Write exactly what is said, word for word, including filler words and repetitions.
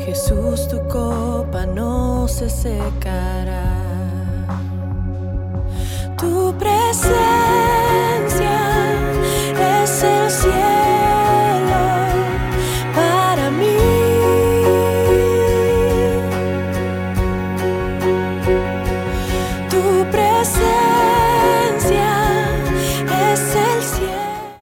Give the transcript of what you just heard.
Jesús, tu copa no se secará. Tu presencia